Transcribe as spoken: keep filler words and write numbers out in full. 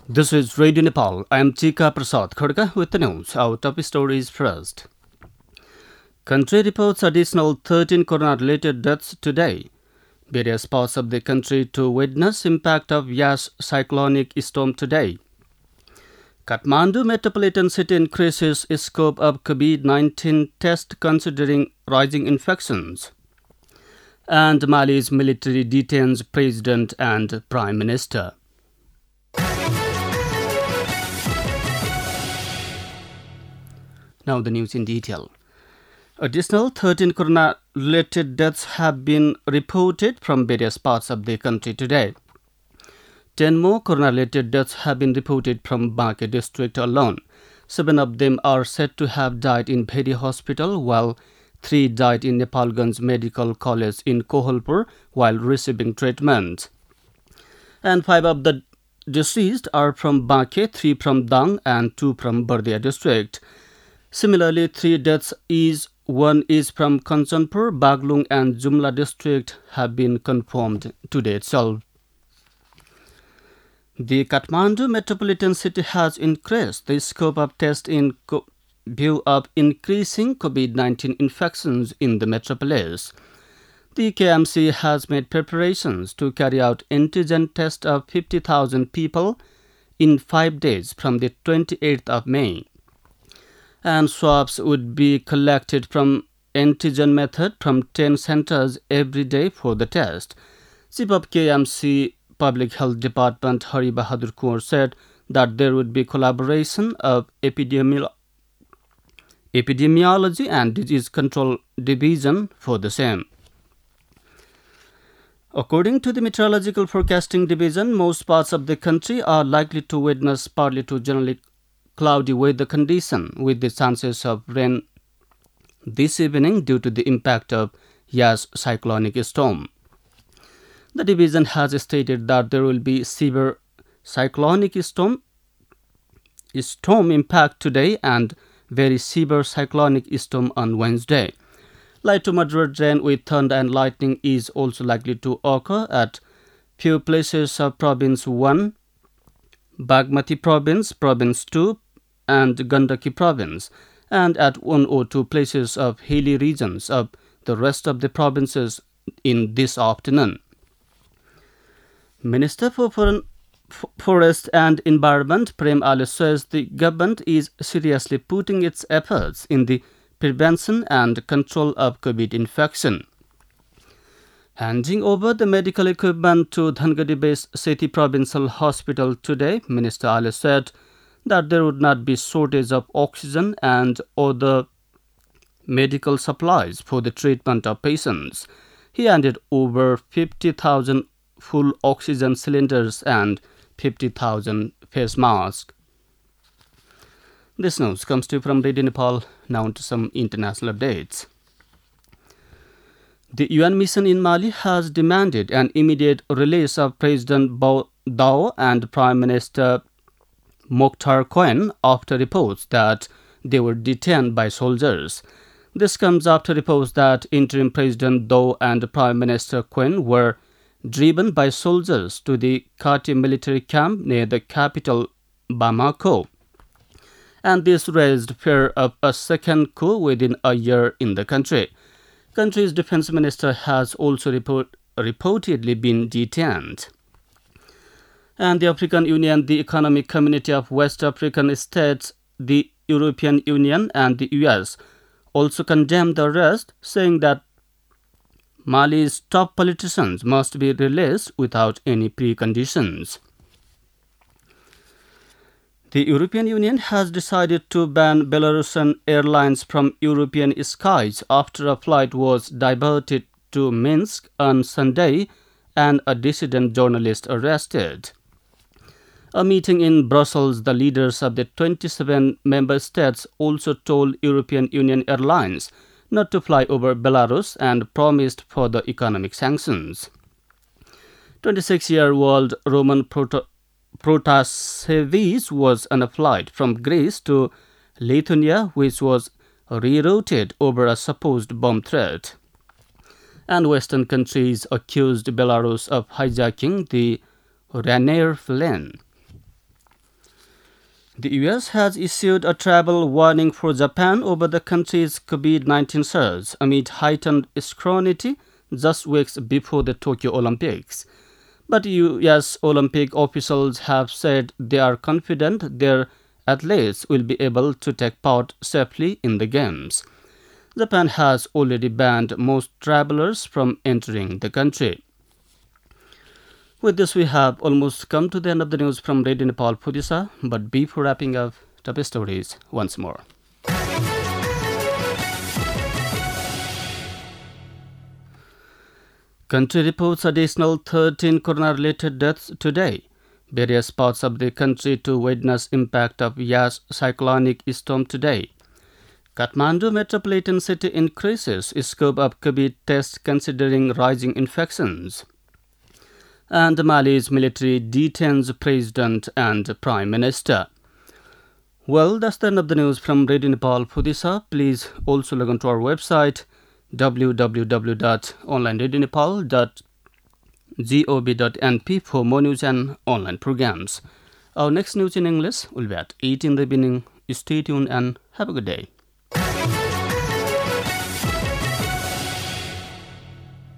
This is Radio Nepal. I am Chika Prasad Khadka with the news. Our top stories first. Country reports additional thirteen corona-related deaths today. Various parts of the country to witness impact of Yas cyclonic storm today. Kathmandu metropolitan city increases scope of COVID nineteen test considering rising infections. And Mali's military detains president and prime minister. Now the news in detail. Additional thirteen corona-related deaths have been reported from various parts of the country today. Ten more corona-related deaths have been reported from Bankhe district alone. Seven of them are said to have died in Bhedi hospital, while three died in Nepalganj Medical College in Kohalpur while receiving treatment. And five of the deceased are from Bankhe, three from Dang, and two from Bardia district. Similarly, three deaths is one is from Kanchanpur, Baglung and Jumla district have been confirmed today itself. The Kathmandu metropolitan city has increased the scope of tests in co- view of increasing COVID nineteen infections in the metropolis. The K M C has made preparations to carry out antigen test of fifty thousand people in five days from the twenty-eighth of May. And swabs would be collected from antigen method from ten centers every day for the test. Chief of K M C Public Health Department Hari Bahadur Kaur said that there would be collaboration of epidemiolo- epidemiology and disease control division for the same. According to the Meteorological Forecasting Division, most parts of the country are likely to witness partly to generally cloudy weather condition with the chances of rain this evening due to the impact of Yas cyclonic storm. The division has stated that there will be severe cyclonic storm, storm impact today and very severe cyclonic storm on Wednesday. Light to moderate rain with thunder and lightning is also likely to occur at few places of Province one, Bagmati Province, Province two, and Gandaki Province, and at one or two places of hilly regions of the rest of the provinces in this afternoon. Minister for Foreign, Forest and Environment Prem Ali says the government is seriously putting its efforts in the prevention and control of COVID infection. Handing over the medical equipment to Dhangadi-based Sethi Provincial Hospital today, Minister Ali said that there would not be shortage of oxygen and other medical supplies for the treatment of patients. He handed over fifty thousand full oxygen cylinders and fifty thousand face masks. This news comes to you from Radio Nepal. Now to some international updates. The U N mission in Mali has demanded an immediate release of President Dao and Prime Minister Mokhtar Cohen after reports that they were detained by soldiers. This comes after reports that interim President Dao and Prime Minister Cohen were driven by soldiers to the Kati military camp near the capital Bamako. And this raised fear of a second coup within a year in the country. Country's defense minister has also report, reportedly been detained. And the African Union, the Economic Community of West African States, the European Union and the U S also condemned the arrest, saying that Mali's top politicians must be released without any preconditions. The European Union has decided to ban Belarusian airlines from European skies after a flight was diverted to Minsk on Sunday and a dissident journalist arrested. A meeting in Brussels, the leaders of the twenty-seven member states also told European Union Airlines not to fly over Belarus and promised further economic sanctions. twenty-six-year-old Roman Proto- Protasevich was on a flight from Greece to Lithuania, which was rerouted over a supposed bomb threat. And Western countries accused Belarus of hijacking the Ryanair plane. The U S has issued a travel warning for Japan over the country's COVID nineteen surge amid heightened scrutiny just weeks before the Tokyo Olympics. But U S Olympic officials have said they are confident their athletes will be able to take part safely in the Games. Japan has already banned most travelers from entering the country. With this, we have almost come to the end of the news from Radio Nepal Pudisa, but before wrapping up, top stories once more. Country reports additional thirteen corona-related deaths today. Various parts of the country to witness impact of Yas cyclonic storm today. Kathmandu metropolitan city increases scope of COVID tests considering rising infections. And Mali's military detains president and prime minister. Well, that's the end of the news from Radio Nepal Pudisa. Please also log on to our website w w w dot online radio nepal dot gov dot n p for more news and online programs. Our next news in English will be at eight in the evening. Stay tuned and have a good day.